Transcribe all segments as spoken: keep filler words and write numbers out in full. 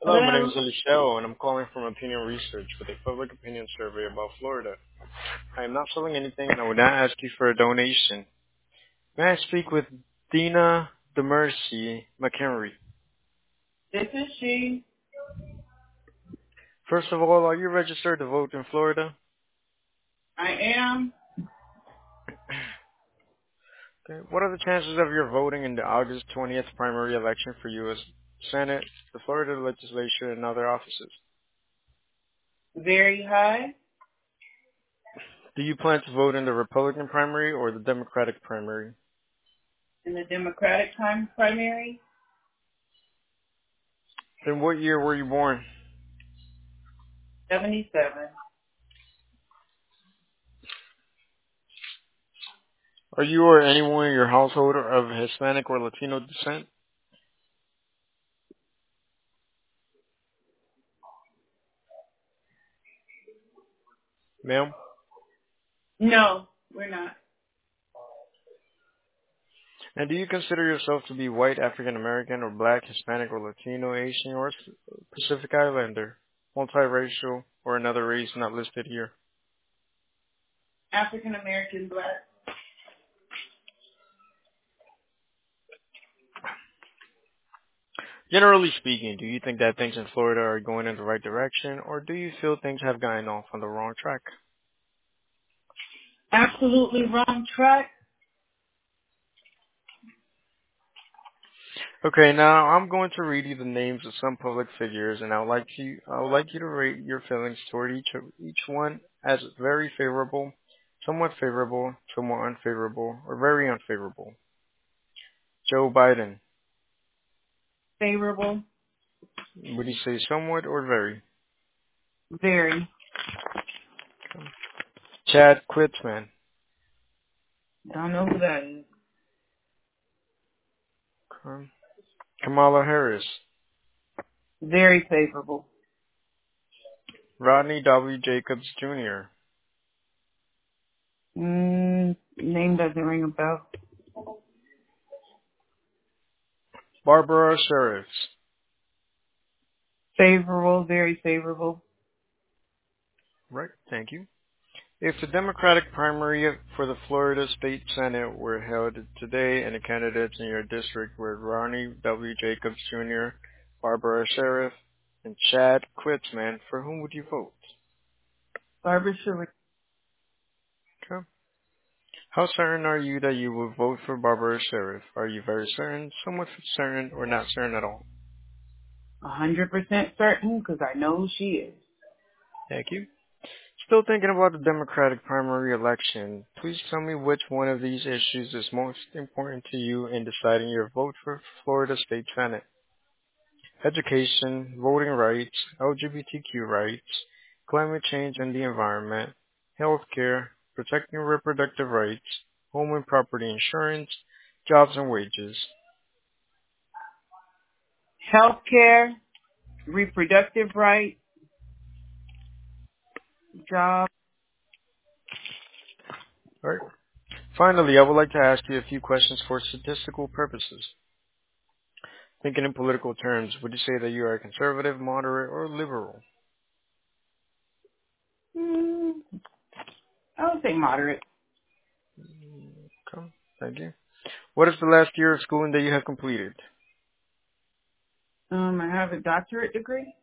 Hello, my name Hello. is Eliseo, and I'm calling from Opinion Research with a public opinion survey about Florida. I am not selling anything, and I would not ask you for a donation. May I speak with Dina DeMercy McHenry? This is she. First of all, are you registered to vote in Florida? I am Okay. What are the chances of your voting in the August twentieth primary election for U S Senate, the Florida legislature, and other offices? very high Do you plan to vote in the Republican primary or the Democratic primary? in the Democratic time primary. In what year were you born? seventy-seven. Are you or anyone in your household of Hispanic or Latino descent? Ma'am? No, we're not. And do you consider yourself to be white, African American, or black, Hispanic, or Latino, Asian, or Pacific Islander, multiracial, or another race not listed here? African American black. Generally speaking, do you think that things in Florida are going in the right direction, or do you feel things have gotten off on the wrong track? Absolutely wrong track. Okay, now I'm going to read you the names of some public figures, and I would like you, I would like you to rate your feelings toward each of each one as very favorable, somewhat favorable, somewhat unfavorable, or very unfavorable. Joe Biden, Favorable. would you say somewhat or very? Very. Okay. Chad Klitzman, Don't know who that is. okay. Kamala Harris, Very favorable. Rodney W. Jacobs Junior, Mm, name doesn't ring a bell. Barbara Sheriffs. Favorable. Very favorable. Right, thank you. If the Democratic primary for the Florida State Senate were held today and the candidates in your district were Ronnie W. Jacobs Junior, Barbara Sheriff, and Chad Klitzman, for whom would you vote? Barbara Sheree. Okay. How certain are you that you will vote for Barbara Sheriff? Are you very certain, somewhat certain, or not certain at all? A hundred percent certain because I know who she is. Thank you. Still thinking about the Democratic primary election, please tell me which one of these issues is most important to you in deciding your vote for Florida State Senate. Education, voting rights, L G B T Q rights, climate change and the environment, healthcare, protecting reproductive rights, home and property insurance, jobs and wages. Healthcare, reproductive rights, job. All right. Finally, I would like to ask you a few questions for statistical purposes. Thinking in political terms, would you say that you are a conservative, moderate, or liberal? Mm, I would say moderate. Okay, thank you. What is the last year of schooling that you have completed? Um, I have a doctorate degree.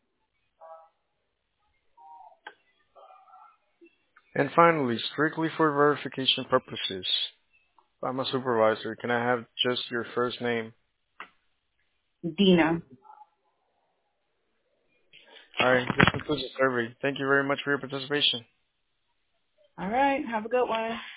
And finally, strictly for verification purposes, I'm a supervisor. Can I have just your first name? Dina. All right, this concludes the survey. Thank you very much for your participation. All right. Have a good one.